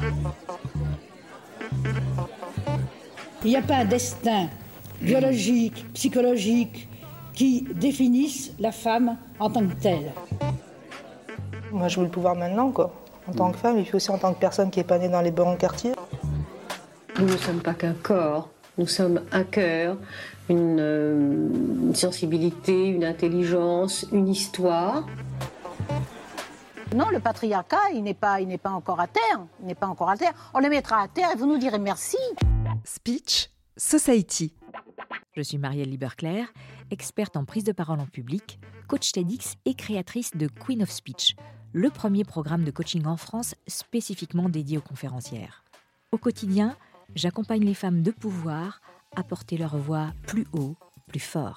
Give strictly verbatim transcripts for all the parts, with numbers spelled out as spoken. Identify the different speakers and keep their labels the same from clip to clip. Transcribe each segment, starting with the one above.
Speaker 1: Il n'y a pas un destin biologique, psychologique, qui définisse la femme en tant que telle.
Speaker 2: Moi, je veux le pouvoir maintenant, quoi. En tant que femme, et puis aussi en tant que personne qui n'est pas née dans les bons quartiers.
Speaker 3: Nous ne sommes pas qu'un corps, nous sommes un cœur, une, euh, une sensibilité, une intelligence, une histoire.
Speaker 4: Non, le patriarcat, il n'est pas, il n'est pas encore à terre. Il n'est pas encore à terre. On le mettra à terre et vous nous direz merci.
Speaker 5: Speech Society. Je suis Marielle Liberclerc, experte en prise de parole en public, coach TEDx et créatrice de Queen of Speech, le premier programme de coaching en France spécifiquement dédié aux conférencières. Au quotidien, j'accompagne les femmes de pouvoir à porter leur voix plus haut, plus fort.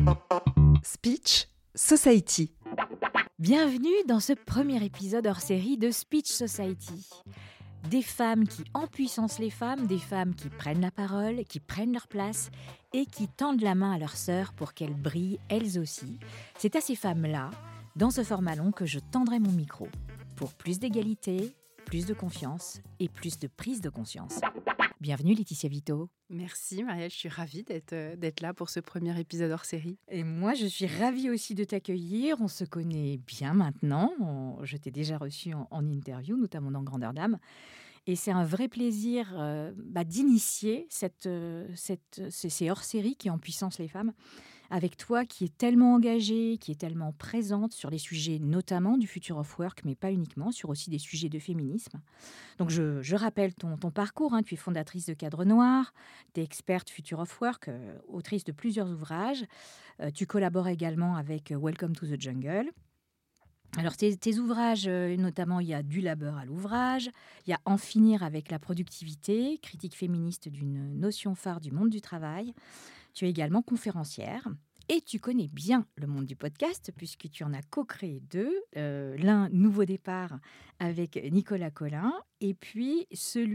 Speaker 5: Speech Society. Bienvenue dans ce premier épisode hors série de Speech Society. Des femmes qui empuissancent les femmes, des femmes qui prennent la parole, qui prennent leur place et qui tendent la main à leurs sœurs pour qu'elles brillent elles aussi. C'est à ces femmes-là, dans ce format long, que je tendrai mon micro pour plus d'égalité, plus de confiance et plus de prise de conscience. Bienvenue Laetitia Vito.
Speaker 6: Merci Marielle, je suis ravie d'être, d'être là pour ce premier épisode hors série.
Speaker 5: Et moi, je suis ravie aussi de t'accueillir. On se connaît bien maintenant. On, je t'ai déjà reçu en, en interview, notamment dans Grandeur d'âme. Et c'est un vrai plaisir euh, bah, d'initier cette, euh, cette, ces, ces hors-séries qui empuissancent les femmes avec toi qui est tellement engagée, qui est tellement présente sur les sujets notamment du Future of Work, mais pas uniquement, sur aussi des sujets de féminisme. Donc je, je rappelle ton, ton parcours, hein. Tu es fondatrice de Cadre Noir, tu es experte Future of Work, euh, autrice de plusieurs ouvrages. Euh, tu collabores également avec Welcome to the Jungle. Alors, tes, tes ouvrages, euh, notamment, il y a Du labeur à l'ouvrage, il y a En finir avec la productivité, critique féministe d'une notion phare du monde du travail. Tu es également conférencière et tu connais bien le monde du podcast puisque tu en as co-créé deux. Euh, l'un, Nouveau départ, avec Nicolas Collin, et puis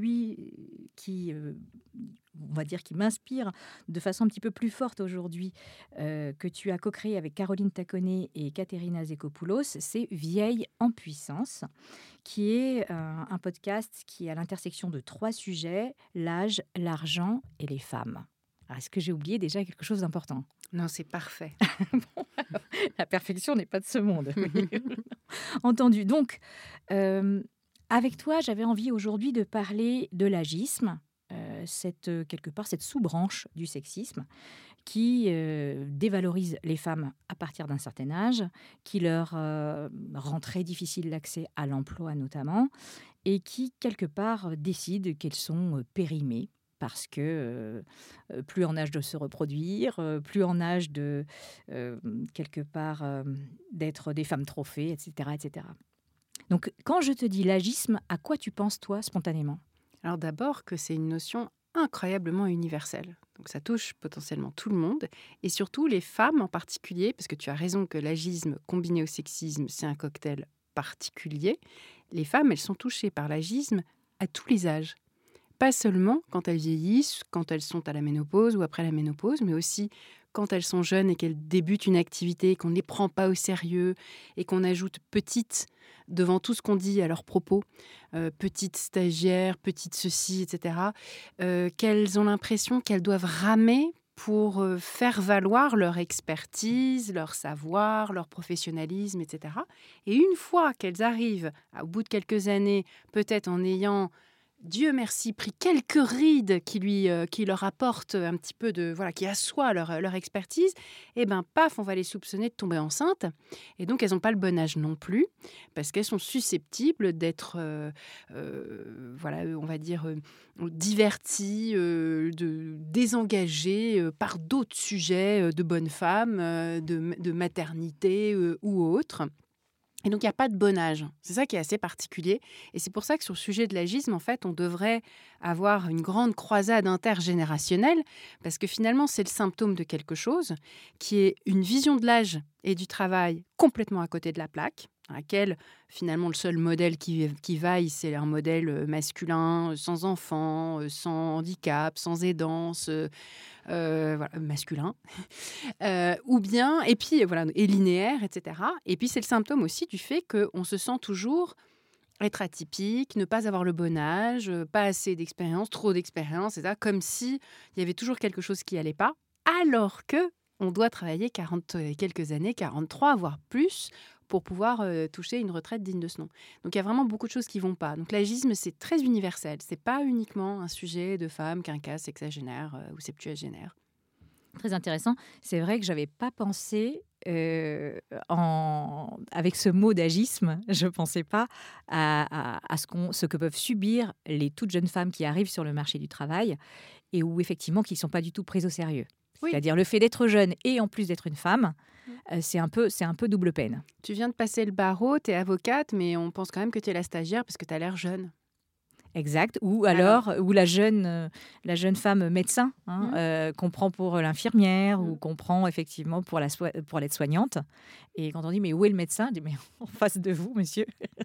Speaker 5: celui qui, euh, on va dire, qui m'inspire de façon un petit peu plus forte aujourd'hui, euh, que tu as co-créé avec Caroline Taconnet et Katerina Zekopoulos, c'est Vieille en puissance, qui est euh, un podcast qui est à l'intersection de trois sujets, l'âge, l'argent et les femmes. Alors, est-ce que j'ai oublié déjà quelque chose d'important ?
Speaker 6: Non, c'est parfait.
Speaker 5: Bon, la perfection n'est pas de ce monde. Entendu. Donc, euh, avec toi, j'avais envie aujourd'hui de parler de l'agisme, euh, cette, quelque part cette sous-branche du sexisme qui euh, dévalorise les femmes à partir d'un certain âge, qui leur euh, rend très difficile l'accès à l'emploi notamment, et qui, quelque part, décide qu'elles sont périmées, parce que euh, plus en âge de se reproduire, euh, plus en âge de, euh, quelque part, euh, d'être des femmes trophées, et cetera, et cetera. Donc, quand je te dis l'agisme, à quoi tu penses, toi, spontanément ?
Speaker 6: Alors d'abord que c'est une notion incroyablement universelle. Donc ça touche potentiellement tout le monde, et surtout les femmes en particulier, parce que tu as raison que l'agisme combiné au sexisme, c'est un cocktail particulier. Les femmes, elles sont touchées par l'agisme à tous les âges. Pas seulement quand elles vieillissent, quand elles sont à la ménopause ou après la ménopause, mais aussi quand elles sont jeunes et qu'elles débutent une activité, qu'on ne les prend pas au sérieux et qu'on ajoute petite devant tout ce qu'on dit à leur propos, euh, petite stagiaire, petite ceci, et cetera, euh, qu'elles ont l'impression qu'elles doivent ramer pour euh, faire valoir leur expertise, leur savoir, leur professionnalisme, et cetera. Et une fois qu'elles arrivent, au bout de quelques années, peut-être en ayant Dieu merci, pris quelques rides qui, lui, euh, qui leur apportent un petit peu de... Voilà, qui assoient leur, leur expertise, et bien, paf, on va les soupçonner de tomber enceintes. Et donc, elles n'ont pas le bon âge non plus, parce qu'elles sont susceptibles d'être, euh, euh, voilà, on va dire, euh, diverties, euh, de, désengagées euh, par d'autres sujets euh, de bonnes femmes, euh, de, de maternité euh, ou autres. Et donc, il n'y a pas de bon âge. C'est ça qui est assez particulier. Et c'est pour ça que sur le sujet de l'agisme, en fait, on devrait avoir une grande croisade intergénérationnelle, parce que finalement, c'est le symptôme de quelque chose qui est une vision de l'âge et du travail complètement à côté de la plaque, à laquelle, finalement, le seul modèle qui, qui vaille, c'est un modèle masculin, sans enfants, sans handicap, sans aidance, euh, euh, voilà, masculin, euh, ou bien, et puis, voilà, et linéaire, et cetera. Et puis, c'est le symptôme aussi du fait qu'on se sent toujours être atypique, ne pas avoir le bon âge, euh, pas assez d'expérience, trop d'expérience, et cetera. Comme s'il y avait toujours quelque chose qui n'allait pas, alors que on doit travailler quarante et quelques années, quarante-trois, voire plus, pour pouvoir euh, toucher une retraite digne de ce nom. Donc il y a vraiment beaucoup de choses qui ne vont pas. Donc l'agisme, c'est très universel. Ce n'est pas uniquement un sujet de femme, quinquas, sexagénaire euh, ou septuagénaire.
Speaker 5: Très intéressant. C'est vrai que je n'avais pas pensé, euh, en... avec ce mot d'agisme, je ne pensais pas à, à, à ce, qu'on, ce que peuvent subir les toutes jeunes femmes qui arrivent sur le marché du travail et où effectivement qui ne sont pas du tout prises au sérieux.
Speaker 6: Oui.
Speaker 5: C'est-à-dire le fait d'être jeune et en plus d'être une femme, euh, c'est, un peu, c'est un peu double peine.
Speaker 6: Tu viens de passer le barreau, tu es avocate, mais on pense quand même que tu es la stagiaire parce que tu as l'air jeune.
Speaker 5: Exact. Ou alors,
Speaker 6: alors
Speaker 5: ou la jeune, euh, la jeune femme médecin hein, mmh. euh, qu'on prend pour l'infirmière mmh. ou qu'on prend effectivement pour, la so- pour l'aide-soignante. Et quand on dit « mais où est le médecin ?» On dit « mais en face de vous, monsieur ».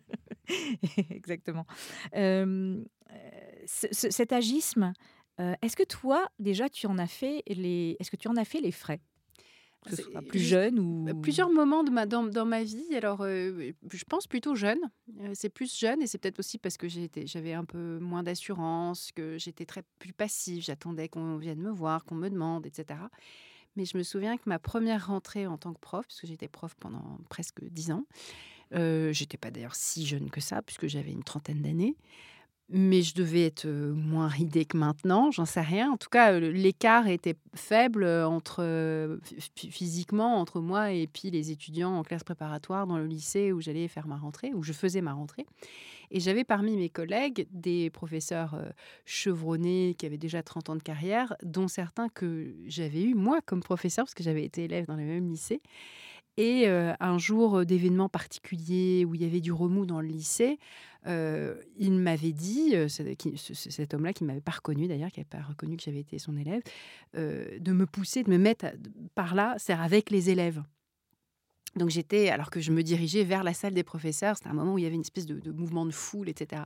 Speaker 5: Exactement. Euh, ce, ce, cet agisme, euh, est-ce que toi, déjà, tu en as fait les, est-ce que tu en as fait les frais ? Que ce soit plus jeune ou...
Speaker 6: Plusieurs moments de ma, dans, dans ma vie. Alors, euh, je pense plutôt jeune. Euh, c'est plus jeune et c'est peut-être aussi parce que j'ai été, j'avais un peu moins d'assurance, que j'étais très plus passive. J'attendais qu'on vienne me voir, qu'on me demande, et cetera. Mais je me souviens que ma première rentrée en tant que prof, parce que j'étais prof pendant presque dix ans, euh, j'étais pas d'ailleurs si jeune que ça, puisque j'avais une trentaine d'années. Mais je devais être moins ridée que maintenant, j'en sais rien. En tout cas, l'écart était faible entre, physiquement entre moi et puis les étudiants en classe préparatoire dans le lycée où j'allais faire ma rentrée, où je faisais ma rentrée. Et j'avais parmi mes collègues des professeurs chevronnés qui avaient déjà trente ans de carrière, dont certains que j'avais eu, moi, comme professeur, parce que j'avais été élève dans le même lycée. Et euh, un jour d'événement particulier où il y avait du remous dans le lycée, euh, il m'avait dit, euh, qui, ce, cet homme-là qui ne m'avait pas reconnu d'ailleurs, qui n'avait pas reconnu que j'avais été son élève, euh, de me pousser, de me mettre par là, c'est avec les élèves. Donc j'étais, alors que je me dirigeais vers la salle des professeurs, c'était un moment où il y avait une espèce de, de mouvement de foule, et cetera.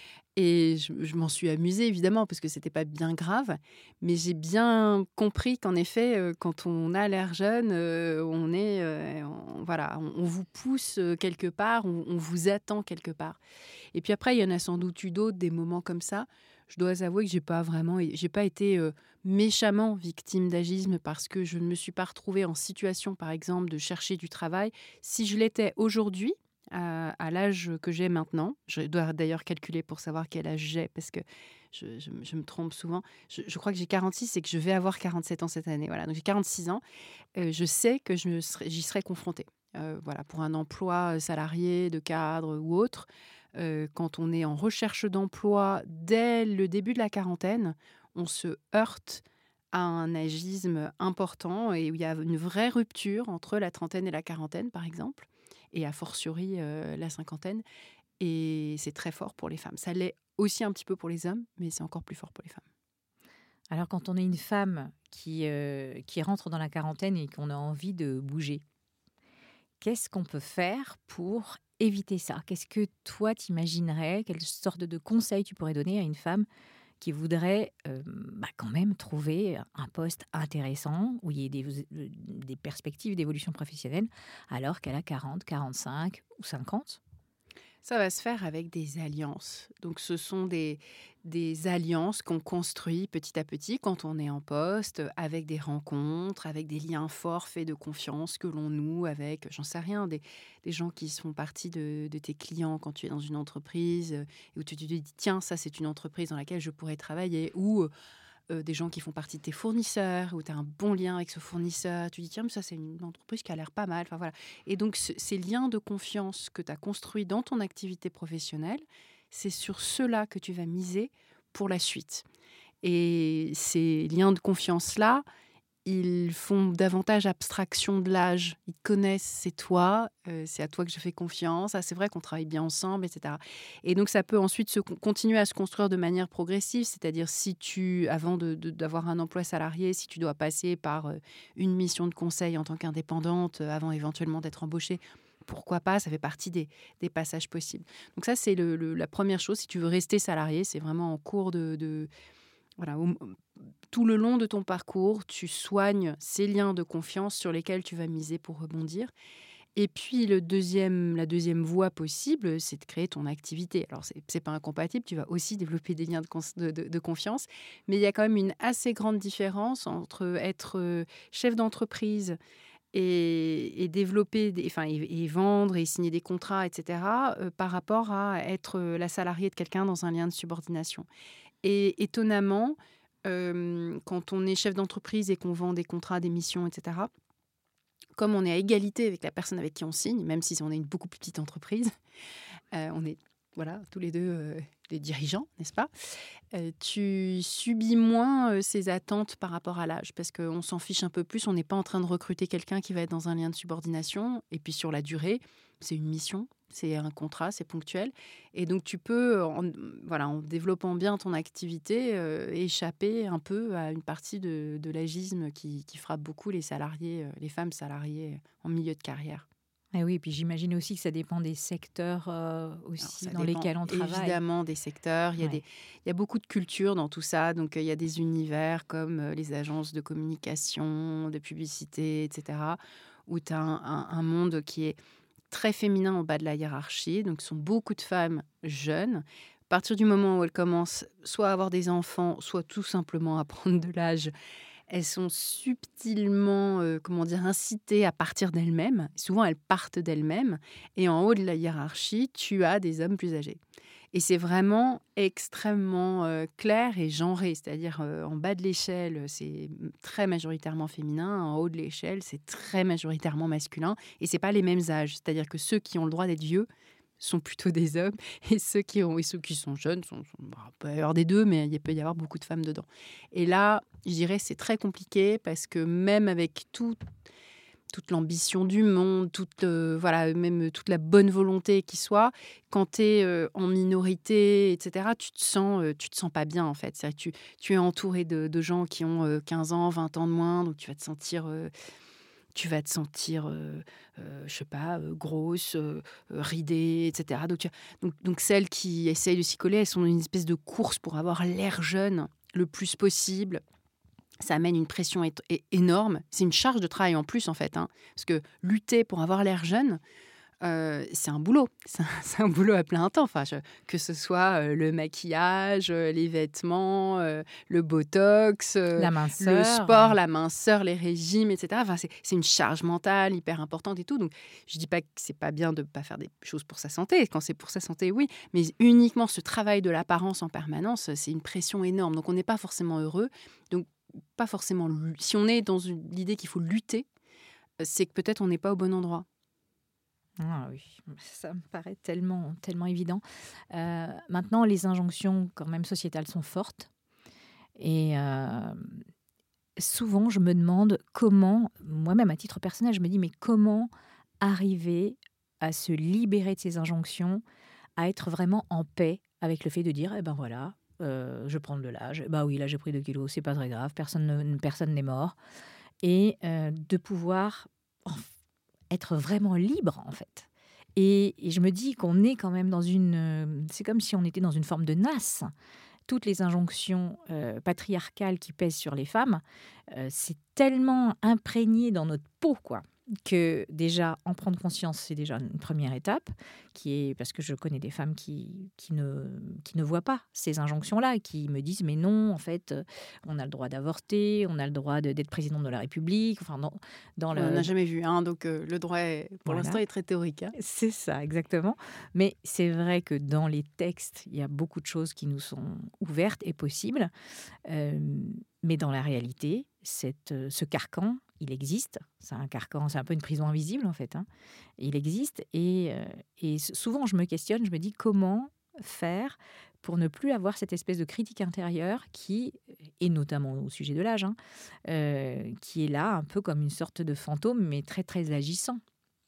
Speaker 6: Et je, je m'en suis amusée, évidemment, parce que ce n'était pas bien grave. Mais j'ai bien compris qu'en effet, euh, quand on a l'air jeune, euh, on est, euh, on, voilà, on, on vous pousse quelque part, on, on vous attend quelque part. Et puis après, il y en a sans doute eu d'autres, des moments comme ça. Je dois avouer que je n'ai pas vraiment, j'ai pas été euh, méchamment victime d'agisme parce que je ne me suis pas retrouvée en situation, par exemple, de chercher du travail. Si je l'étais aujourd'hui, À, à l'âge que j'ai maintenant. Je dois d'ailleurs calculer pour savoir quel âge j'ai, parce que je, je, je me trompe souvent. Je, je crois que j'ai quarante-six et que je vais avoir quarante-sept ans cette année. Voilà, donc j'ai quarante-six ans. Euh, je sais que je me serai, j'y serai confrontée. Euh, voilà, pour un emploi salarié, de cadre ou autre. Euh, quand on est en recherche d'emploi dès le début de la quarantaine, on se heurte à un agisme important et où il y a une vraie rupture entre la trentaine et la quarantaine, par exemple. Et a fortiori euh, la cinquantaine. Et c'est très fort pour les femmes. Ça l'est aussi un petit peu pour les hommes, mais c'est encore plus fort pour les femmes.
Speaker 5: Alors, quand on est une femme qui, euh, qui rentre dans la quarantaine et qu'on a envie de bouger, qu'est-ce qu'on peut faire pour éviter ça ? Qu'est-ce que toi, t'imaginerais ? Quelle sorte de conseils tu pourrais donner à une femme qui voudrait euh, bah, quand même trouver un poste intéressant où il y ait des, des perspectives d'évolution professionnelle alors qu'elle a quarante, quarante-cinq ou cinquante ?
Speaker 6: Ça va se faire avec des alliances. Donc, ce sont des, des alliances qu'on construit petit à petit quand on est en poste, avec des rencontres, avec des liens forts faits de confiance que l'on noue avec, j'en sais rien, des, des gens qui font partie de, de tes clients quand tu es dans une entreprise et où tu te dis, tiens, ça, c'est une entreprise dans laquelle je pourrais travailler, ou euh, des gens qui font partie de tes fournisseurs, où tu as un bon lien avec ce fournisseur, tu dis, tiens, mais ça, c'est une entreprise qui a l'air pas mal. Enfin, voilà. Et donc, ce, ces liens de confiance que tu as construits dans ton activité professionnelle, c'est sur cela que tu vas miser pour la suite. Et ces liens de confiance-là, ils font davantage abstraction de l'âge. Ils connaissent, c'est toi, euh, c'est à toi que je fais confiance. Ah, c'est vrai qu'on travaille bien ensemble, et cetera. Et donc, ça peut ensuite se, continuer à se construire de manière progressive. C'est-à-dire, si tu, avant de, de, d'avoir un emploi salarié, si tu dois passer par euh, une mission de conseil en tant qu'indépendante, euh, avant éventuellement d'être embauchée, pourquoi pas, ça fait partie des, des passages possibles. Donc ça, c'est le, le, la première chose. Si tu veux rester salarié, c'est vraiment en cours de... de voilà, au, tout le long de ton parcours, tu soignes ces liens de confiance sur lesquels tu vas miser pour rebondir. Et puis, le deuxième, la deuxième voie possible, c'est de créer ton activité. Alors, ce n'est pas incompatible, tu vas aussi développer des liens de, cons- de, de, de confiance, mais il y a quand même une assez grande différence entre être euh, chef d'entreprise et, et développer, des, enfin, et, et vendre et signer des contrats, et cetera, euh, par rapport à être euh, la salariée de quelqu'un dans un lien de subordination. Et étonnamment, euh, quand on est chef d'entreprise et qu'on vend des contrats, des missions, et cetera, comme on est à égalité avec la personne avec qui on signe, même si on est une beaucoup plus petite entreprise, euh, on est voilà, tous les deux euh, des dirigeants, n'est-ce pas ? Euh, tu subis moins euh, ces attentes par rapport à l'âge, parce qu'on s'en fiche un peu plus, on n'est pas en train de recruter quelqu'un qui va être dans un lien de subordination, et puis sur la durée, c'est une mission, c'est un contrat, c'est ponctuel, et donc tu peux, en, voilà, en développant bien ton activité, euh, échapper un peu à une partie de, de l'agisme qui, qui frappe beaucoup les salariés, euh, les femmes salariées en milieu de carrière.
Speaker 5: Et oui, puis j'imagine aussi que ça dépend des secteurs euh, aussi
Speaker 6: Alors,
Speaker 5: dans lesquels on travaille.
Speaker 6: Évidemment, des secteurs. Il y, a
Speaker 5: Ouais.
Speaker 6: des, il y a beaucoup de culture dans tout ça. Donc, euh, il y a des univers comme euh, les agences de communication, de publicité, et cetera, où tu as un, un, un monde qui est très féminin en bas de la hiérarchie. Donc, ce sont beaucoup de femmes jeunes. À partir du moment où elles commencent soit à avoir des enfants, soit tout simplement à prendre de l'âge, elles sont subtilement, euh, comment dire, incitées à partir d'elles-mêmes. Souvent, elles partent d'elles-mêmes. Et en haut de la hiérarchie, tu as des hommes plus âgés. Et c'est vraiment extrêmement euh, clair et genré. C'est-à-dire, euh, en bas de l'échelle, c'est très majoritairement féminin. En haut de l'échelle, c'est très majoritairement masculin. Et ce n'est pas les mêmes âges. C'est-à-dire que ceux qui ont le droit d'être vieux sont plutôt des hommes, et ceux qui, ont, et ceux qui sont jeunes, sont, sont, bah, il peut y avoir des deux, mais il peut y avoir beaucoup de femmes dedans. Et là, je dirais, c'est très compliqué, parce que même avec tout, toute l'ambition du monde, toute, euh, voilà, même toute la bonne volonté qui soit, quand tu es euh, en minorité, et cetera, tu te sens, euh, tu te sens pas bien, en fait. C'est-à-dire que tu, tu es entouré de, de gens qui ont euh, quinze ans, vingt ans de moins, donc tu vas te sentir... Euh, tu vas te sentir, euh, euh, je sais pas, euh, grosse, euh, ridée, et cetera. Donc, tu, donc, donc, celles qui essayent de s'y coller, elles sont dans une espèce de course pour avoir l'air jeune le plus possible. Ça amène une pression é- é- énorme. C'est une charge de travail en plus, en fait. Hein, parce que lutter pour avoir l'air jeune, Euh, c'est un boulot, c'est un, c'est un boulot à plein temps. Enfin, je, que ce soit euh, le maquillage, euh, les vêtements, euh, le botox, euh,
Speaker 5: La minceur.
Speaker 6: le sport, la minceur, les régimes, et cetera. Enfin, c'est, c'est une charge mentale hyper importante et tout. Donc, je dis pas que c'est pas bien de pas faire des choses pour sa santé. Quand c'est pour sa santé, oui. Mais uniquement ce travail de l'apparence en permanence, c'est une pression énorme. Donc, on n'est pas forcément heureux. Donc, pas forcément. Si on est dans une, l'idée qu'il faut lutter, c'est que peut-être on n'est pas au bon endroit.
Speaker 5: Ah oui, ça me paraît tellement, tellement évident. Euh, maintenant, les injonctions quand même sociétales sont fortes. Et euh, souvent, je me demande comment, moi-même à titre personnel, je me dis, mais comment arriver à se libérer de ces injonctions, à être vraiment en paix avec le fait de dire, eh ben voilà, euh, je prends de l'âge, bah oui, là j'ai pris deux kilos, c'est pas très grave, personne, ne, personne n'est mort. Et euh, de pouvoir... Oh, être vraiment libre, en fait. Et, et je me dis qu'on est quand même dans une... Euh, c'est comme si on était dans une forme de nasse. Toutes les injonctions euh, patriarcales qui pèsent sur les femmes, euh, c'est tellement imprégné dans notre peau, quoi, que déjà, en prendre conscience, c'est déjà une première étape, qui est, parce que je connais des femmes qui, qui, ne, qui ne voient pas ces injonctions-là, qui me disent, mais non, en fait, on a le droit d'avorter, on a le droit de, d'être présidente de la République, enfin, dans, dans le...
Speaker 6: On n'a jamais vu, hein, donc euh, le droit, est, pour voilà. l'instant, est très théorique. Hein.
Speaker 5: C'est ça, exactement. Mais c'est vrai que dans les textes, il y a beaucoup de choses qui nous sont ouvertes et possibles, euh, mais dans la réalité, cette, ce carcan, il existe. C'est un carcan, c'est un peu une prison invisible, en fait. Hein. Il existe. Et, euh, et souvent, je me questionne, je me dis comment faire pour ne plus avoir cette espèce de critique intérieure qui, et notamment au sujet de l'âge, hein, euh, qui est là un peu comme une sorte de fantôme, mais très, très agissant.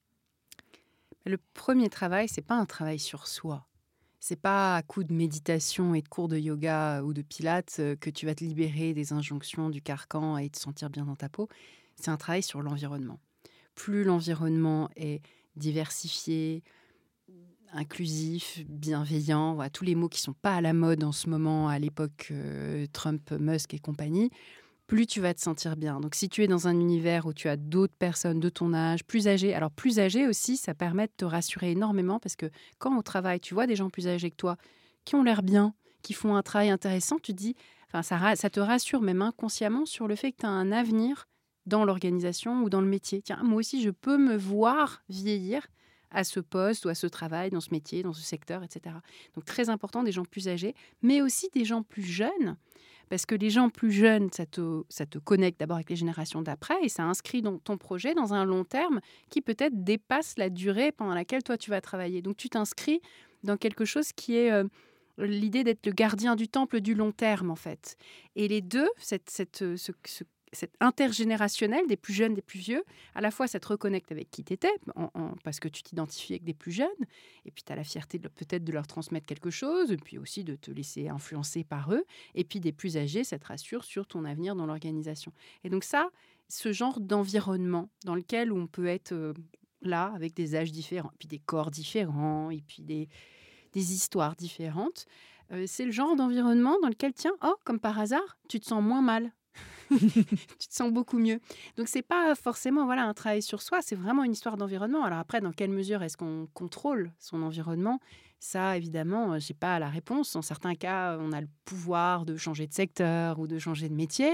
Speaker 6: Le premier travail, c'est pas un travail sur soi. C'est pas à coup de méditation et de cours de yoga ou de pilates que tu vas te libérer des injonctions du carcan et te sentir bien dans ta peau. C'est un travail sur l'environnement. Plus l'environnement est diversifié, inclusif, bienveillant, voilà, tous les mots qui ne sont pas à la mode en ce moment, à l'époque euh, Trump, Musk et compagnie, plus tu vas te sentir bien. Donc, si tu es dans un univers où tu as d'autres personnes de ton âge, plus âgées, alors plus âgées aussi, ça permet de te rassurer énormément parce que quand au travail, tu vois des gens plus âgés que toi qui ont l'air bien, qui font un travail intéressant, tu te dis, enfin, ça, ça te rassure même inconsciemment sur le fait que tu as un avenir dans l'organisation ou dans le métier. Tiens, moi aussi, je peux me voir vieillir à ce poste ou à ce travail, dans ce métier, dans ce secteur, et cetera. Donc, très important, des gens plus âgés, mais aussi des gens plus jeunes, parce que les gens plus jeunes, ça te, ça te connecte d'abord avec les générations d'après et ça inscrit dans ton projet dans un long terme qui peut-être dépasse la durée pendant laquelle toi, tu vas travailler. Donc, tu t'inscris dans quelque chose qui est euh, l'idée d'être le gardien du temple du long terme, en fait. Et les deux, cette, cette, ce, ce cette intergénérationnelle des plus jeunes, des plus vieux, à la fois ça te reconnecte avec qui tu étais, en, en, parce que tu t'identifies avec des plus jeunes, et puis tu as la fierté de, peut-être de leur transmettre quelque chose, et puis aussi de te laisser influencer par eux, et puis des plus âgés, ça te rassure sur ton avenir dans l'organisation. Et donc ça, ce genre d'environnement dans lequel on peut être euh, là, avec des âges différents, puis des corps différents, et puis des, des histoires différentes, euh, c'est le genre d'environnement dans lequel, tiens, oh, comme par hasard, tu te sens moins mal. Tu te sens beaucoup mieux. Donc, c'est pas forcément voilà, un travail sur soi, c'est vraiment une histoire d'environnement. Alors après, dans quelle mesure est-ce qu'on contrôle son environnement ? Ça, évidemment, je n'ai pas la réponse. En certains cas, on a le pouvoir de changer de secteur ou de changer de métier,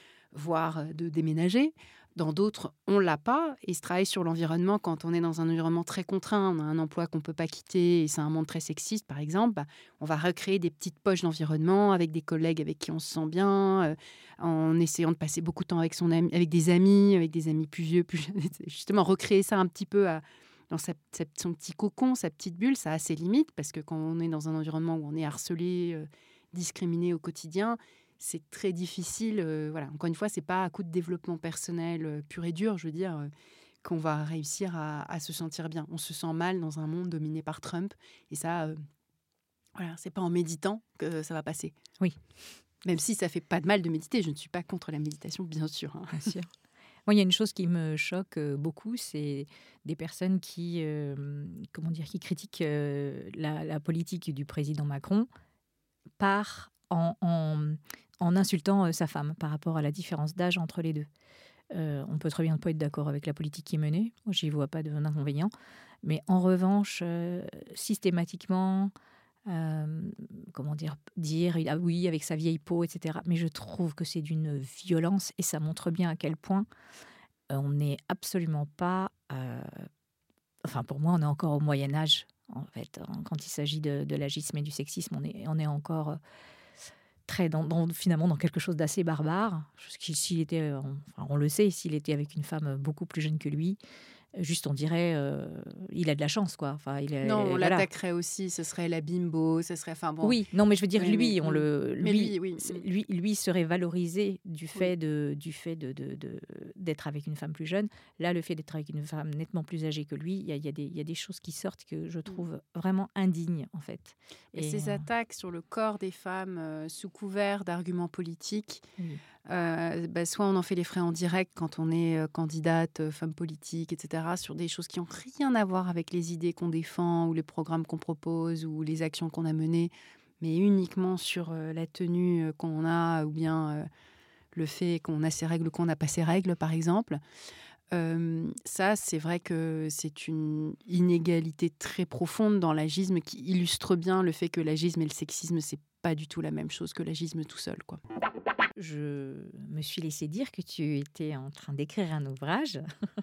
Speaker 6: voire de déménager. Dans d'autres, on ne l'a pas. Et ce travail sur l'environnement, quand on est dans un environnement très contraint, on a un emploi qu'on ne peut pas quitter et c'est un monde très sexiste, par exemple, bah, on va recréer des petites poches d'environnement avec des collègues avec qui on se sent bien, euh, en essayant de passer beaucoup de temps avec, son ami, avec des amis, avec des amis plus vieux, plus jeunes. Justement, recréer ça un petit peu à, dans sa, sa, son petit cocon, sa petite bulle, ça a ses limites parce que quand on est dans un environnement où on est harcelé, euh, discriminé au quotidien, c'est très difficile. Euh, voilà. Encore une fois, c'est pas à coup de développement personnel euh, pur et dur, je veux dire, euh, qu'on va réussir à, à se sentir bien. On se sent mal dans un monde dominé par Trump. Et ça, euh, voilà, c'est pas en méditant que ça va passer.
Speaker 5: Oui.
Speaker 6: Même si ça fait pas de mal de méditer. Je ne suis pas contre la méditation, bien sûr. Hein.
Speaker 5: Bien sûr. Moi, il y a une chose qui me choque beaucoup, c'est des personnes qui, euh, comment dire, qui critiquent euh, la, la politique du président Macron par en... en en insultant euh, sa femme par rapport à la différence d'âge entre les deux. Euh, on peut très bien ne pas être d'accord avec la politique qui est menée. Moi, j'y vois pas d'inconvénient. Mais en revanche, euh, systématiquement, euh, comment dire, dire ah oui, avec sa vieille peau, et cetera. Mais je trouve que c'est d'une violence et ça montre bien à quel point euh, on n'est absolument pas... Euh, enfin, pour moi, on est encore au Moyen-Âge, en fait. Quand il s'agit de, de l'agisme et du sexisme, on est, on est encore... Euh, très dans, dans, finalement dans quelque chose d'assez barbare. S'il était, enfin, on le sait, s'il était avec une femme beaucoup plus jeune que lui, juste on dirait euh, il a de la chance, quoi. Enfin, il est,
Speaker 6: non, on
Speaker 5: voilà.
Speaker 6: l'attaquerait aussi, ce serait la bimbo, ce serait... Enfin, bon.
Speaker 5: Oui, non, mais je veux dire,
Speaker 6: oui,
Speaker 5: lui,
Speaker 6: mais,
Speaker 5: on le, lui,
Speaker 6: lui, oui.
Speaker 5: lui, lui serait valorisé du fait,
Speaker 6: oui.
Speaker 5: de, du fait de, de, de, d'être avec une femme plus jeune. Là, le fait d'être avec une femme nettement plus âgée que lui, il y a, y a des, y a des choses qui sortent que je trouve vraiment indignes, en fait.
Speaker 6: Et, Et ces euh... attaques sur le corps des femmes euh, sous couvert d'arguments politiques... Oui. Euh, bah, soit on en fait les frais en direct quand on est euh, candidate, euh, femme politique, et cetera, sur des choses qui n'ont rien à voir avec les idées qu'on défend ou les programmes qu'on propose ou les actions qu'on a menées, mais uniquement sur euh, la tenue euh, qu'on a ou bien euh, le fait qu'on a ses règles ou qu'on n'a pas ses règles, par exemple. Euh, ça, c'est vrai que c'est une inégalité très profonde dans l'agisme qui illustre bien le fait que l'agisme et le sexisme, c'est pas du tout la même chose que l'agisme tout seul, quoi.
Speaker 5: Je me suis laissé dire que tu étais en train d'écrire un ouvrage,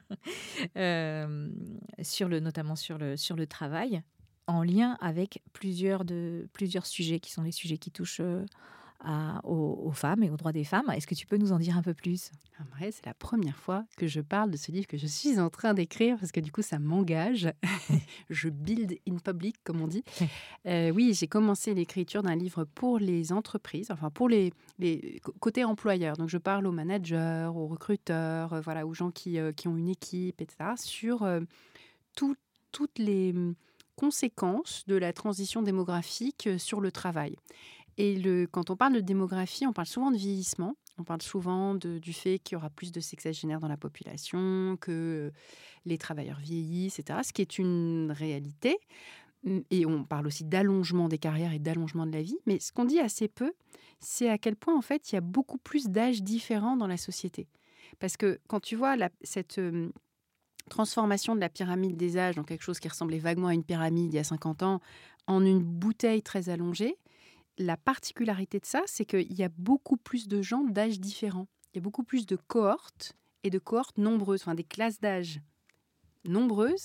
Speaker 5: euh, sur le, notamment sur le, sur le travail, en lien avec plusieurs, de, plusieurs sujets qui sont les sujets qui touchent euh, à, aux, aux femmes et aux droits des femmes. Est-ce que tu peux nous en dire un peu plus ?
Speaker 6: En vrai, c'est la première fois que je parle de ce livre que je suis en train d'écrire parce que du coup, ça m'engage. Je build in public, comme on dit. Euh, oui, j'ai commencé l'écriture d'un livre pour les entreprises, enfin pour les, les côtés employeurs. Donc, je parle aux managers, aux recruteurs, euh, voilà, aux gens qui, euh, qui ont une équipe, et cetera, sur euh, tout, toutes les conséquences de la transition démographique sur le travail. Et le, quand on parle de démographie, on parle souvent de vieillissement. On parle souvent de, du fait qu'il y aura plus de sexagénaires dans la population, que les travailleurs vieillissent, et cetera, ce qui est une réalité. Et on parle aussi d'allongement des carrières et d'allongement de la vie. Mais ce qu'on dit assez peu, c'est à quel point, en fait, il y a beaucoup plus d'âges différents dans la société. Parce que quand tu vois la, cette euh, transformation de la pyramide des âges dans quelque chose qui ressemblait vaguement à une pyramide il y a cinquante ans, en une bouteille très allongée, la particularité de ça, c'est qu'il y a beaucoup plus de gens d'âges différents. Il y a beaucoup plus de cohortes et de cohortes nombreuses, enfin des classes d'âge nombreuses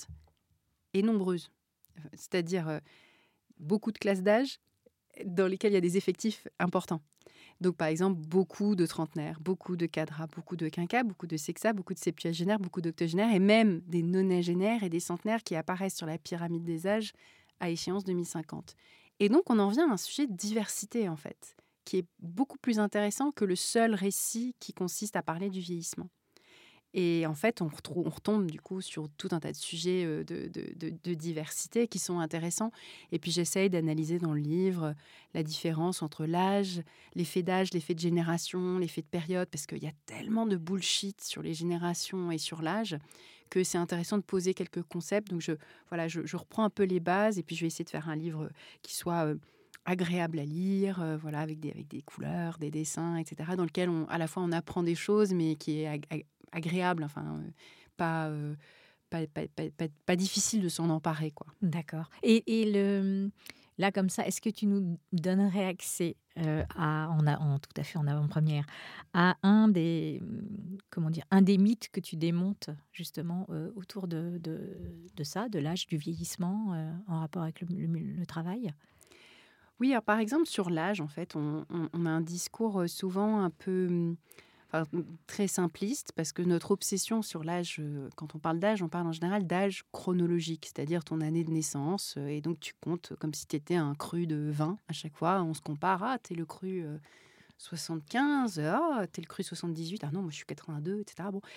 Speaker 6: et nombreuses. C'est-à-dire euh, beaucoup de classes d'âge dans lesquelles il y a des effectifs importants. Donc, par exemple, beaucoup de trentenaires, beaucoup de cadras, beaucoup de quinquas, beaucoup de sexas, beaucoup de septuagénaires, beaucoup d'octogénaires et même des nonagénaires et des centenaires qui apparaissent sur la pyramide des âges à échéance deux mille cinquante. Et donc, on en vient à un sujet de diversité, en fait, qui est beaucoup plus intéressant que le seul récit qui consiste à parler du vieillissement. Et en fait, on, retrouve, on retombe du coup sur tout un tas de sujets de, de, de, de diversité qui sont intéressants. Et puis, j'essaye d'analyser dans le livre la différence entre l'âge, l'effet d'âge, l'effet de génération, l'effet de période, parce qu'il y a tellement de bullshit sur les générations et sur l'âge que c'est intéressant de poser quelques concepts. Donc, je, voilà, je, je reprends un peu les bases et puis je vais essayer de faire un livre qui soit euh, agréable à lire, euh, voilà, avec des, avec des couleurs, des dessins, et cetera, dans lequel on, à la fois on apprend des choses, mais qui est ag- ag- agréable, enfin, euh, pas, euh, pas, pas, pas, pas, pas difficile de s'en emparer, quoi.
Speaker 5: D'accord. Et, et le, là, comme ça, est-ce que tu nous donnerais accès euh, à, en, a- en tout à fait en avant-première, à un des, comment dire, un des mythes que tu démontes justement euh, autour de, de, de ça, de l'âge, du vieillissement, euh, en rapport avec le, le, le travail?
Speaker 6: Oui, alors par exemple, sur l'âge, en fait, on, on, on a un discours souvent un peu... Enfin, très simpliste, parce que notre obsession sur l'âge, euh, quand on parle d'âge, on parle en général d'âge chronologique, c'est-à-dire ton année de naissance, euh, et donc tu comptes comme si tu étais un cru de vingt à chaque fois, on se compare, ah, t'es le cru euh, soixante-quinze, ah, t'es le cru soixante-dix-huit, ah non, moi je suis quatre-vingt-deux, et cetera. Bon.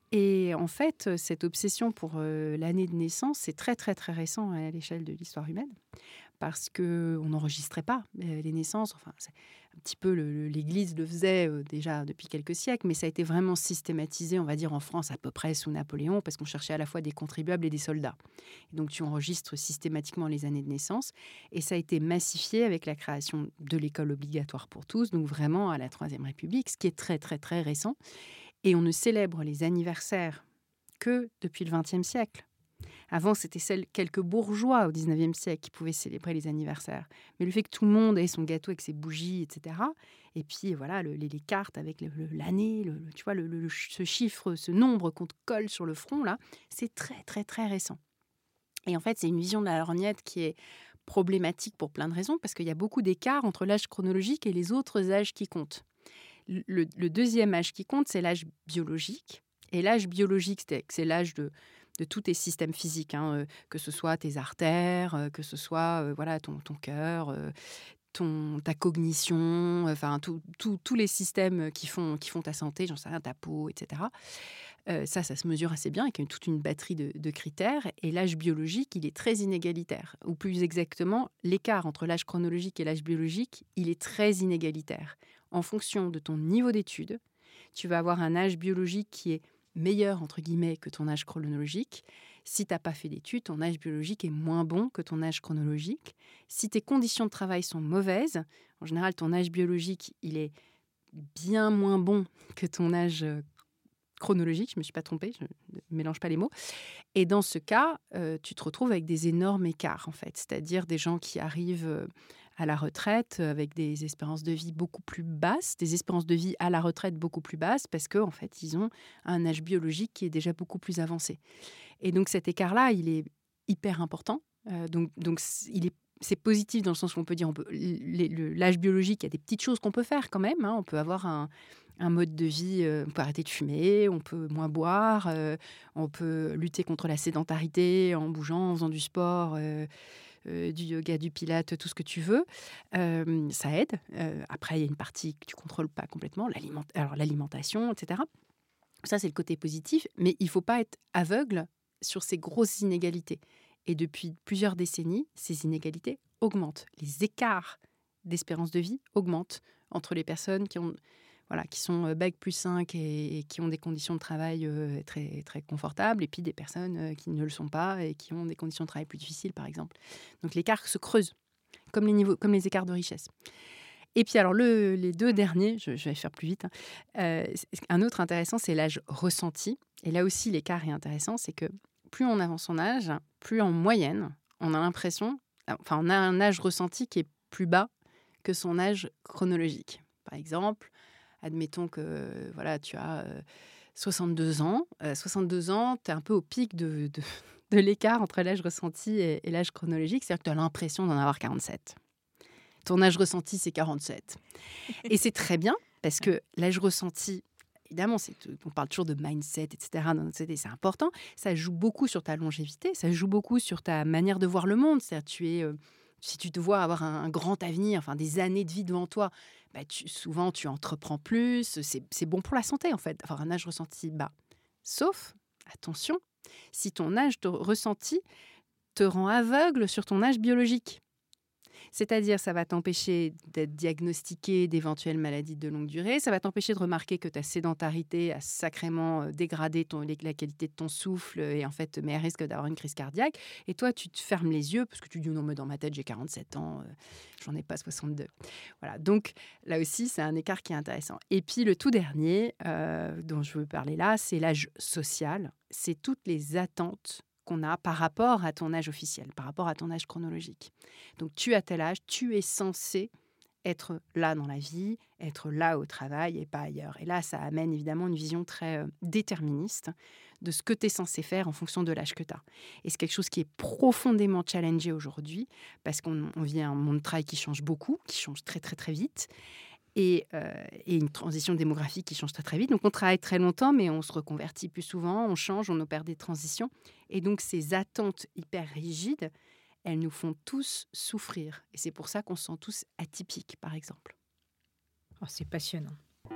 Speaker 6: Et en fait, cette obsession pour euh, l'année de naissance, c'est très très très récent à l'échelle de l'histoire humaine, parce qu'on n'enregistrait pas euh, les naissances. Enfin, c'est un petit peu le, le, l'Église le faisait euh, déjà depuis quelques siècles, mais ça a été vraiment systématisé, on va dire, en France à peu près sous Napoléon, parce qu'on cherchait à la fois des contribuables et des soldats. Et donc, tu enregistres systématiquement les années de naissance, et ça a été massifié avec la création de l'école obligatoire pour tous, donc vraiment à la Troisième République, ce qui est très, très, très récent. Et on ne célèbre les anniversaires que depuis le vingtième siècle. Avant, c'était celles, quelques bourgeois au dix-neuvième siècle qui pouvaient célébrer les anniversaires. Mais le fait que tout le monde ait son gâteau avec ses bougies, et cetera. Et puis, voilà, le, les, les cartes avec le, le, l'année, le, le, tu vois, le, le, ce chiffre, ce nombre qu'on te colle sur le front, là, c'est très, très, très récent. Et en fait, c'est une vision de la lorgnette qui est problématique pour plein de raisons, parce qu'il y a beaucoup d'écart entre l'âge chronologique et les autres âges qui comptent. Le, le deuxième âge qui compte, c'est l'âge biologique. Et l'âge biologique, c'est, c'est l'âge de... de tous tes systèmes physiques, hein, euh, que ce soit tes artères, euh, que ce soit euh, voilà, ton, ton cœur, euh, ton, ta cognition, enfin tous tout, tout les systèmes qui font, qui font ta santé, j'en sais rien, ta peau, et cetera. Euh, ça, ça se mesure assez bien, avec une, toute une batterie de, de critères. Et l'âge biologique, il est très inégalitaire. Ou plus exactement, l'écart entre l'âge chronologique et l'âge biologique, il est très inégalitaire. En fonction de ton niveau d'études, tu vas avoir un âge biologique qui est meilleur, entre guillemets, que ton âge chronologique. Si tu n'as pas fait d'études, ton âge biologique est moins bon que ton âge chronologique. Si tes conditions de travail sont mauvaises, en général, ton âge biologique, il est bien moins bon que ton âge chronologique. Je ne me suis pas trompée, je ne mélange pas les mots. Et dans ce cas, euh, tu te retrouves avec des énormes écarts, en fait. C'est-à-dire des gens qui arrivent à la retraite avec des espérances de vie beaucoup plus basses, des espérances de vie à la retraite beaucoup plus basses, parce qu'en en fait, ils ont un âge biologique qui est déjà beaucoup plus avancé. Et donc, cet écart-là, il est hyper important. Euh, donc, donc il est, c'est positif dans le sens où on peut dire, on peut, les, le, l'âge biologique, il y a des petites choses qu'on peut faire quand même. Hein. On peut avoir un, un mode de vie, euh, on peut arrêter de fumer, on peut moins boire, euh, on peut lutter contre la sédentarité en bougeant, en faisant du sport, euh, Euh, du yoga, du pilate, tout ce que tu veux, euh, ça aide. Euh, après, il y a une partie que tu ne contrôles pas complètement, l'aliment... alors l'alimentation, et cetera. Ça, c'est le côté positif, mais il ne faut pas être aveugle sur ces grosses inégalités. Et depuis plusieurs décennies, ces inégalités augmentent. Les écarts d'espérance de vie augmentent entre les personnes qui ont... Voilà, qui sont bac plus cinq et, et qui ont des conditions de travail euh, très, très confortables, et puis des personnes euh, qui ne le sont pas et qui ont des conditions de travail plus difficiles, par exemple. Donc l'écart se creuse, comme les, niveaux, comme les écarts de richesse. Et puis alors, le, les deux derniers, je, je vais faire plus vite, hein, euh, un autre intéressant, c'est l'âge ressenti. Et là aussi, l'écart est intéressant, c'est que plus on avance en âge, plus en moyenne, on a l'impression, enfin, on a un âge ressenti qui est plus bas que son âge chronologique. Par exemple, admettons que voilà, tu as euh, soixante-deux ans. Euh, soixante-deux ans, tu es un peu au pic de, de, de l'écart entre l'âge ressenti et, et l'âge chronologique. C'est-à-dire que tu as l'impression d'en avoir quarante-sept. Ton âge ressenti, c'est quarante-sept. Et c'est très bien, parce que l'âge ressenti, évidemment, c'est, on parle toujours de mindset, et cetera. Dans notre société, c'est important. Ça joue beaucoup sur ta longévité, ça joue beaucoup sur ta manière de voir le monde. C'est-à-dire, tu es, euh, si tu te vois avoir un, un grand avenir, enfin des années de vie devant toi, bah, tu, souvent tu entreprends plus. C'est, c'est bon pour la santé, en fait, avoir un âge ressenti bas. Sauf, attention, si ton âge de ressenti te rend aveugle sur ton âge biologique. C'est-à-dire, ça va t'empêcher d'être diagnostiqué d'éventuelles maladies de longue durée. Ça va t'empêcher de remarquer que ta sédentarité a sacrément dégradé ton, la qualité de ton souffle et en fait, te met à risque d'avoir une crise cardiaque. Et toi, tu te fermes les yeux parce que tu dis « Non, mais dans ma tête, j'ai quarante-sept ans, euh, j'en ai pas soixante-deux. » Voilà, donc là aussi, c'est un écart qui est intéressant. Et puis, le tout dernier euh, dont je veux parler là, c'est l'âge social. C'est toutes les attentes qu'on a par rapport à ton âge officiel, par rapport à ton âge chronologique. Donc, tu as tel âge, tu es censé être là dans la vie, être là au travail et pas ailleurs. Et là, ça amène évidemment une vision très euh, déterministe de ce que tu es censé faire en fonction de l'âge que tu as. Et c'est quelque chose qui est profondément challengé aujourd'hui parce qu'on on vit un monde de travail qui change beaucoup, qui change très, très, très vite. Et, euh, et une transition démographique qui change très très vite. Donc on travaille très longtemps, mais on se reconvertit plus souvent, on change, on opère des transitions. Et donc ces attentes hyper rigides, elles nous font tous souffrir. Et c'est pour ça qu'on se sent tous atypiques, par exemple.
Speaker 5: Oh, c'est passionnant.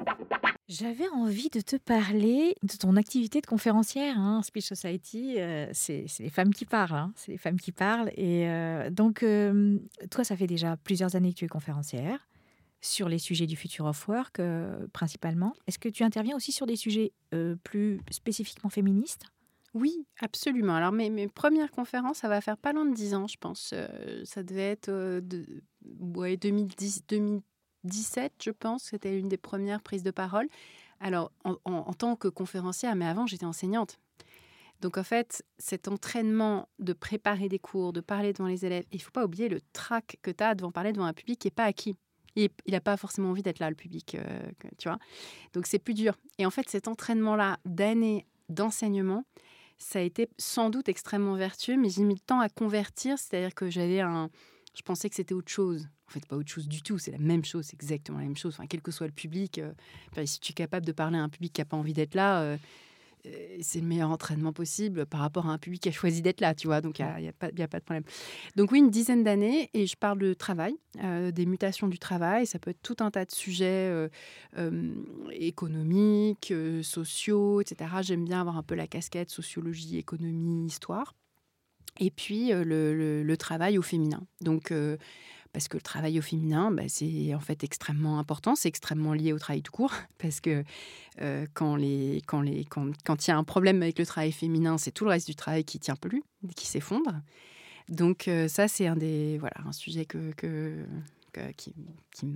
Speaker 5: J'avais envie de te parler de ton activité de conférencière. Hein. Speech Society, euh, c'est, c'est les femmes qui parlent. Hein. C'est les femmes qui parlent. Et euh, donc, euh, toi, ça fait déjà plusieurs années que tu es conférencière sur les sujets du Future of Work, euh, principalement. Est-ce que tu interviens aussi sur des sujets euh, plus spécifiquement féministes ?
Speaker 6: Oui, absolument. Alors, mes, mes premières conférences, ça va faire pas loin de dix ans, je pense. Euh, ça devait être euh, de, ouais, deux mille dix, deux mille dix-sept, je pense. C'était une des premières prises de parole. Alors, en, en, en tant que conférencière, mais avant, j'étais enseignante. Donc, en fait, cet entraînement de préparer des cours, de parler devant les élèves, il ne faut pas oublier le trac que tu as devant parler devant un public qui n'est pas acquis. Il n'a pas forcément envie d'être là, le public, euh, tu vois. Donc, c'est plus dur. Et en fait, cet entraînement-là d'années d'enseignement, ça a été sans doute extrêmement vertueux, mais j'ai mis le temps à convertir. C'est-à-dire que j'avais un... Je pensais que c'était autre chose. En fait, pas autre chose du tout. C'est la même chose, c'est exactement la même chose. Enfin, quel que soit le public, euh, si tu es capable de parler à un public qui n'a pas envie d'être là, euh, c'est le meilleur entraînement possible par rapport à un public qui a choisi d'être là, tu vois. Donc, il n'y a, a, a pas de problème. Donc oui, une dizaine d'années, et je parle de travail, euh, des mutations du travail. Ça peut être tout un tas de sujets euh, euh, économiques, euh, sociaux, et cetera. J'aime bien avoir un peu la casquette sociologie, économie, histoire. Et puis, euh, le, le, le travail au féminin. Donc... Euh, Parce que le travail au féminin, bah, c'est en fait extrêmement important, c'est extrêmement lié au travail tout court. Parce que euh, quand il quand les, quand, quand y a un problème avec le travail féminin, c'est tout le reste du travail qui ne tient plus, qui s'effondre. Donc euh, ça, c'est un, des, voilà, un sujet que, que, que, qui, qui,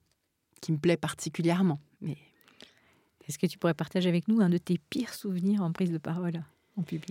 Speaker 6: qui me plaît particulièrement. Mais...
Speaker 5: Est-ce que tu pourrais partager avec nous un de tes pires souvenirs en prise de parole en public ?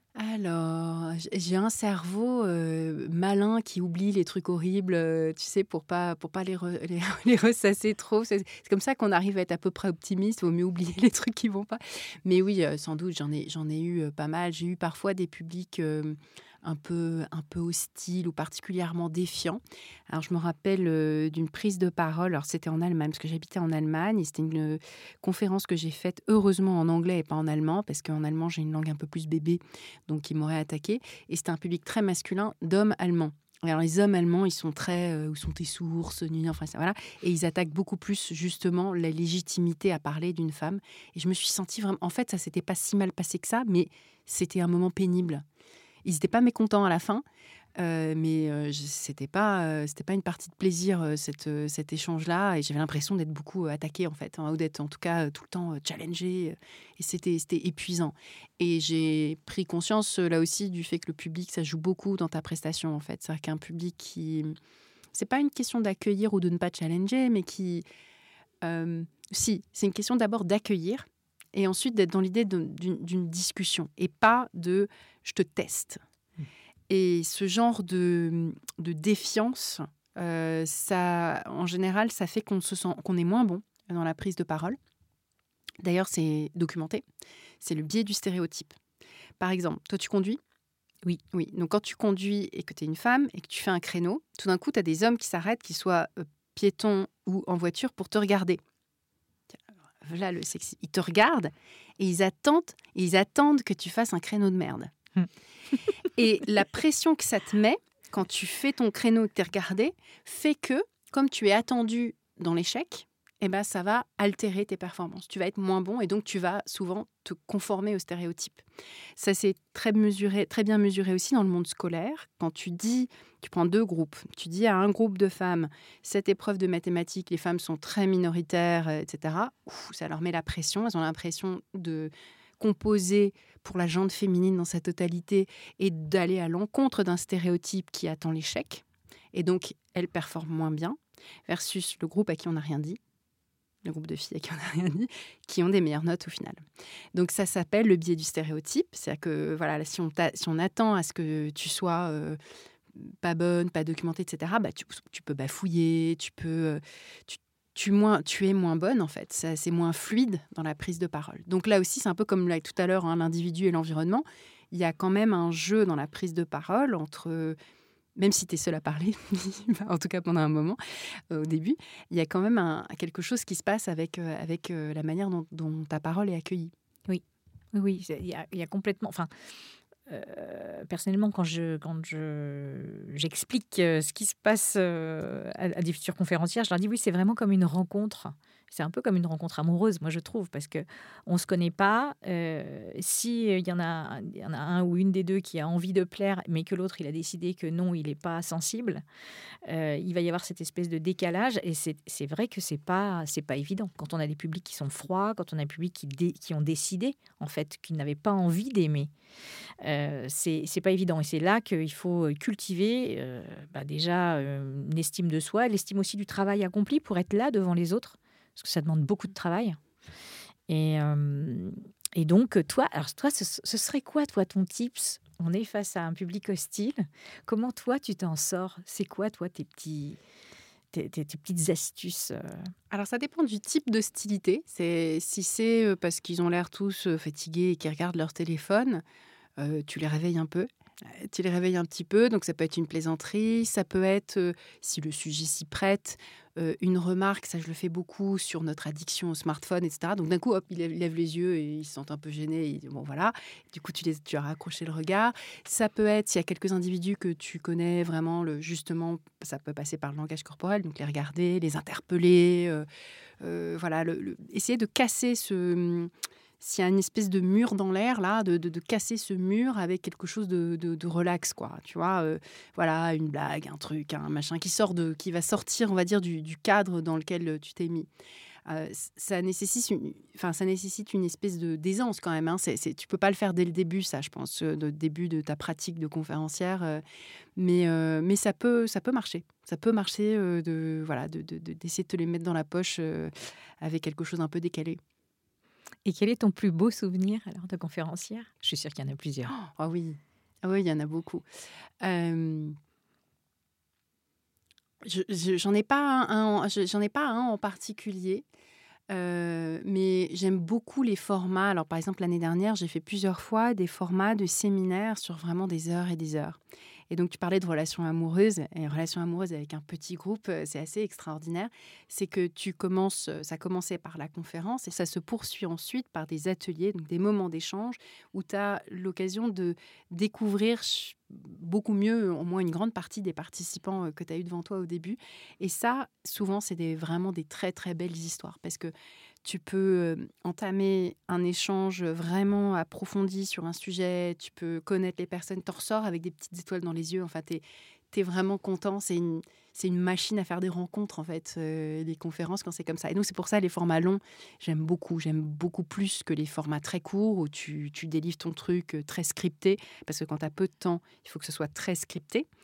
Speaker 6: Alors, j'ai un cerveau euh, malin qui oublie les trucs horribles, euh, tu sais, pour pas pour pas les, re, les, les ressasser trop. C'est, c'est comme ça qu'on arrive à être à peu près optimiste. Il vaut mieux oublier les trucs qui vont pas. Mais oui, euh, sans doute, j'en ai j'en ai eu euh, pas mal. J'ai eu parfois des publics euh, un peu un peu hostiles ou particulièrement défiants. Alors, je me rappelle euh, d'une prise de parole. Alors, c'était en Allemagne parce que j'habitais en Allemagne. Et c'était une euh, conférence que j'ai faite heureusement en anglais et pas en allemand parce qu'en allemand j'ai une langue un peu plus bébé. Donc, ils m'auraient attaqué. Et c'était un public très masculin d'hommes allemands. Alors, les hommes allemands, ils sont très... Euh, où sont tes sources, enfin, ça, voilà. Et ils attaquent beaucoup plus, justement, la légitimité à parler d'une femme. Et je me suis sentie vraiment... En fait, ça s'était pas si mal passé que ça, mais c'était un moment pénible. Ils n'étaient pas mécontents à la fin, euh, mais euh, c'était pas, euh, c'était pas une partie de plaisir, euh, cette, euh, cet échange-là. Et j'avais l'impression d'être beaucoup euh, attaquée, en fait, hein, ou d'être, en tout cas, euh, tout le temps euh, challengée. Euh, et c'était, c'était épuisant. Et j'ai pris conscience, euh, là aussi, du fait que le public, ça joue beaucoup dans ta prestation, en fait. C'est-à-dire qu'un public qui... C'est pas une question d'accueillir ou de ne pas challenger, mais qui... Euh, si, c'est une question d'abord d'accueillir et ensuite d'être dans l'idée de, d'une, d'une discussion et pas de « je te teste ». Et ce genre de, de défiance, euh, ça, en général, ça fait qu'on se sent, qu'on est moins bon dans la prise de parole. D'ailleurs, c'est documenté. C'est le biais du stéréotype. Par exemple, toi, tu conduis ?
Speaker 5: Oui.
Speaker 6: Oui. Donc, quand tu conduis et que tu es une femme et que tu fais un créneau, tout d'un coup, tu as des hommes qui s'arrêtent, qu'ils soient euh, piétons ou en voiture, pour te regarder. Voilà le sexy. Ils te regardent et ils attendent, et ils attendent que tu fasses un créneau de merde. Hum. Et la pression que ça te met quand tu fais ton créneau et que tu es regardé fait que, comme tu es attendu dans l'échec, eh ben, ça va altérer tes performances. Tu vas être moins bon et donc tu vas souvent te conformer aux stéréotypes. Ça, c'est très, mesuré, très bien mesuré aussi dans le monde scolaire. Quand tu dis, tu prends deux groupes, tu dis à un groupe de femmes, cette épreuve de mathématiques, les femmes sont très minoritaires, et cetera. Ouf, ça leur met la pression. Elles ont l'impression de composer pour la gente féminine dans sa totalité et d'aller à l'encontre d'un stéréotype qui attend l'échec. Et donc, elles performent moins bien versus le groupe à qui on n'a rien dit. Le groupe de filles à qui on n'a rien dit, qui ont des meilleures notes au final. Donc ça s'appelle le biais du stéréotype. C'est-à-dire que voilà, si, on si on attend à ce que tu sois euh, pas bonne, pas documentée, et cetera, bah, tu, tu peux bafouiller, tu, peux, tu, tu, moins, tu es moins bonne en fait. Ça, c'est moins fluide dans la prise de parole. Donc là aussi, c'est un peu comme là, tout à l'heure, hein, l'individu et l'environnement. Il y a quand même un jeu dans la prise de parole entre... Même si tu es seule à parler, en tout cas pendant un moment, euh, au début, il y a quand même un, quelque chose qui se passe avec, euh, avec euh, la manière dont, dont ta parole est accueillie.
Speaker 5: Oui, oui, il y a, il y a complètement... Enfin, euh, personnellement, quand, je, quand je, j'explique euh, ce qui se passe euh, à, à des futures conférencières, je leur dis oui, c'est vraiment comme une rencontre. C'est un peu comme une rencontre amoureuse, moi je trouve, parce qu'on ne se connaît pas. Euh, S'il y en a, y en a un ou une des deux qui a envie de plaire, mais que l'autre il a décidé que non, il n'est pas sensible, euh, il va y avoir cette espèce de décalage. Et c'est, c'est vrai que ce n'est pas, c'est pas évident. Quand on a des publics qui sont froids, quand on a des publics qui, dé, qui ont décidé, en fait, qu'ils n'avaient pas envie d'aimer, euh, c'est, c'est pas évident. Et c'est là qu'il faut cultiver euh, bah déjà euh, une estime de soi, l'estime aussi du travail accompli pour être là devant les autres. Parce que ça demande beaucoup de travail. Et, euh, et donc, toi, alors toi, ce, ce serait quoi, toi, ton tips ? On est face à un public hostile. Comment, toi, tu t'en sors ? C'est quoi, toi, tes, petits, tes, tes, tes petites astuces ?
Speaker 6: Alors, ça dépend du type d'hostilité. C'est, si c'est parce qu'ils ont l'air tous fatigués et qu'ils regardent leur téléphone, euh, tu les réveilles un peu. Tu les réveilles un petit peu, donc ça peut être une plaisanterie, ça peut être, euh, si le sujet s'y prête, euh, une remarque, ça je le fais beaucoup, sur notre addiction au smartphone, et cetera. Donc d'un coup, hop, ils lèvent, lèvent les yeux et ils se sentent un peu gênés. Et, bon, voilà. Du coup, tu, les, tu as raccroché le regard. Ça peut être, s'il y a quelques individus que tu connais vraiment, le, justement, ça peut passer par le langage corporel, donc les regarder, les interpeller, euh, euh, voilà, le, le, essayer de casser ce... S'il y a une espèce de mur dans l'air, là, de, de, de casser ce mur avec quelque chose de, de, de relax, quoi. Tu vois, euh, voilà, une blague, un truc, un machin qui sort de, qui va sortir, on va dire, du, du cadre dans lequel tu t'es mis. Euh, ça nécessite une, enfin, ça nécessite une espèce de d'aisance quand même. Hein. C'est, c'est, tu peux pas le faire dès le début, ça, je pense, euh, le début de ta pratique de conférencière, euh, mais euh, mais ça peut, ça peut marcher. Ça peut marcher euh, de, voilà, de, de, de, d'essayer de te les mettre dans la poche euh, avec quelque chose un peu décalé.
Speaker 5: Et quel est ton plus beau souvenir alors de conférencière ? Je suis sûre qu'il y en a plusieurs.
Speaker 6: Ah oh, oui, ah oui, il y en a beaucoup. Euh, je, je, j'en ai pas un, un, j'en ai pas un en particulier, euh, mais j'aime beaucoup les formats. Alors par exemple l'année dernière, j'ai fait plusieurs fois des formats de séminaires sur vraiment des heures et des heures. Et donc, tu parlais de relations amoureuses. Et relations amoureuses avec un petit groupe, c'est assez extraordinaire. C'est que tu commences, ça commençait par la conférence et ça se poursuit ensuite par des ateliers, donc des moments d'échange où tu as l'occasion de découvrir beaucoup mieux, au moins une grande partie des participants que tu as eu devant toi au début. Et ça, souvent, c'est des, vraiment des très, très belles histoires parce que tu peux entamer un échange vraiment approfondi sur un sujet, tu peux connaître les personnes, t'en ressors avec des petites étoiles dans les yeux. Enfin, t'es, t'es vraiment content. C'est une, c'est une machine à faire des rencontres, en fait, euh, les conférences, quand c'est comme ça. Et donc, c'est pour ça, les formats longs, j'aime beaucoup. J'aime beaucoup plus que les formats très courts où tu, tu délivres ton truc très scripté. Parce que quand t'as peu de temps, il faut que ce soit très scripté.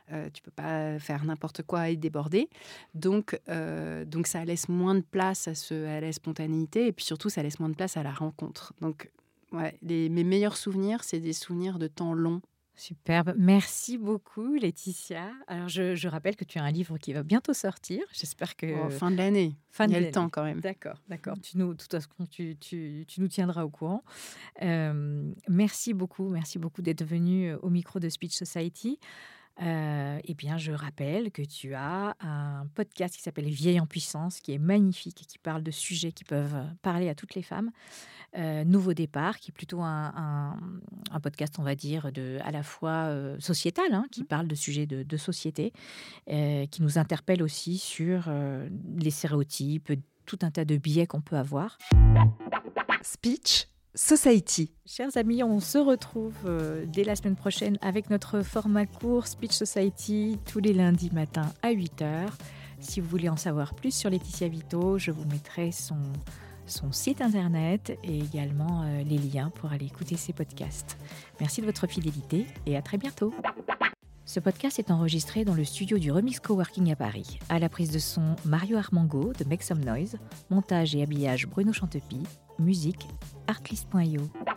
Speaker 6: Euh, tu peux pas faire n'importe quoi et déborder. Donc, euh, donc ça laisse moins de place à, ce, à la spontanéité et puis surtout, ça laisse moins de place à la rencontre. Donc, ouais, les, mes meilleurs souvenirs, c'est des souvenirs de temps long.
Speaker 5: Superbe. Merci beaucoup, Laetitia. Alors, je, je rappelle que tu as un livre qui va bientôt sortir. J'espère que...
Speaker 6: Oh, fin de l'année.
Speaker 5: Fin
Speaker 6: Il y a
Speaker 5: de
Speaker 6: le temps quand même.
Speaker 5: D'accord, d'accord. Tu nous, de toute façon, tu, tu, tu nous tiendras au courant. Euh, merci beaucoup. Merci beaucoup d'être venu au micro de Speech Society. Euh, eh bien, je rappelle que tu as un podcast qui s'appelle Vieille en puissance, qui est magnifique et qui parle de sujets qui peuvent parler à toutes les femmes. Euh, Nouveau départ, qui est plutôt un, un, un podcast, on va dire, de, à la fois euh, sociétal, hein, qui parle de sujets de, de société, euh, qui nous interpelle aussi sur euh, les stéréotypes, tout un tas de biais qu'on peut avoir.
Speaker 7: Speech Society.
Speaker 5: Chers amis, on se retrouve euh, dès la semaine prochaine avec notre format court Speech Society tous les lundis matins à huit heures. Si vous voulez en savoir plus sur Laetitia Vito, je vous mettrai son, son site internet et également euh, les liens pour aller écouter ses podcasts. Merci de votre fidélité et à très bientôt. Ce podcast est enregistré dans le studio du Remix Coworking à Paris. À la prise de son, Mario Armango de Make Some Noise, montage et habillage Bruno Chantepie, musique artlist point io.